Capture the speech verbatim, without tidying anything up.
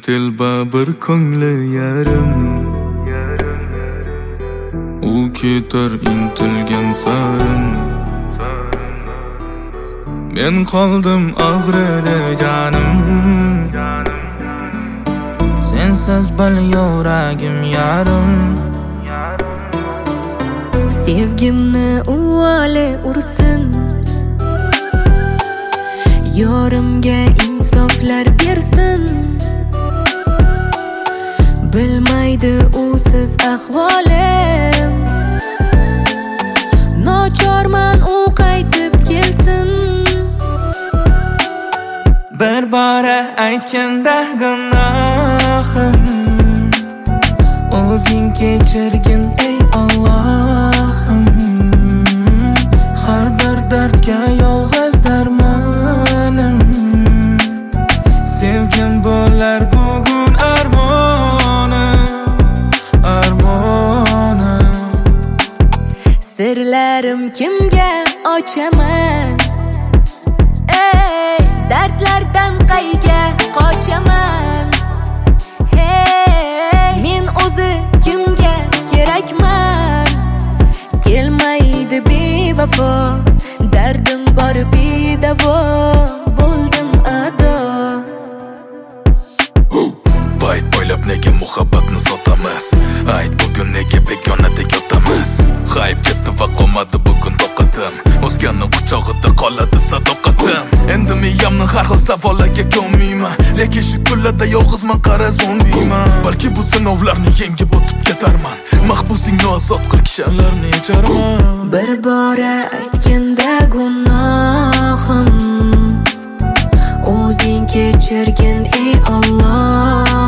telba bir ko'ngli yarim, u ketar intilgan sarin. Men qoldim og'rida jonim, sensiz bil yuragim yarim. Sevgimni uvoli ursin, yorimga insoflar bersin. Bilmaydi usiz ahvolim, nochorman u qaytib kelsin. Bir bora aytganda gunohim, o'zing kechirgin ey Allohim. Har bir dardga yolg'iz darmonim, sevgim bo'lar bugun armonim, armonim. Sirlarim kimga ochaman, ey dardlardan qayga qochaman. Hey, men o'zi kimga kerakman, kelmaydi bevafo, dardim bor bedavo, bo'ldim ado. Bayt bo'ylab nega muhabbatni sotamiz, ayt bugun nega begonada yotamiz. G'ayb ketdi va qolmadi bugun toqatim, o'zganning quchog'ida qoladi sadoqatim. Endi miyamni har xil savollarga ko'nmayman, lekin shu kunlarda yolg'izman, qara zombiyman. Balki bu sinovlarni yengib o'tib ketarman, mahbusingni ozod qil, kishanlarni yecharman. Bir bora aytganda gunohim, o'zing kechirgin ey Alloh.